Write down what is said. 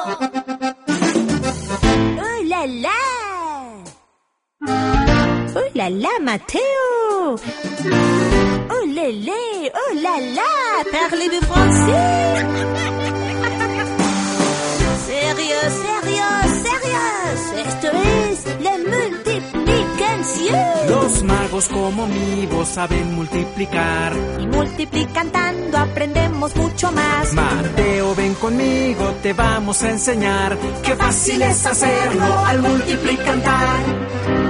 ¡Oh, la, la! ¡Oh, la, la, Mateo! ¡Oh, lélé! ¡Oh, la, la! Parlez-vous français? ¡Sérieux, sérieux, sérieux! Esto es la multiplicación. Los magos como mi voz saben multiplicar. Y multiplicando aprendemos mucho más. Mateo, ven conmigo, te vamos a enseñar. Qué fácil es hacerlo al multiplicar.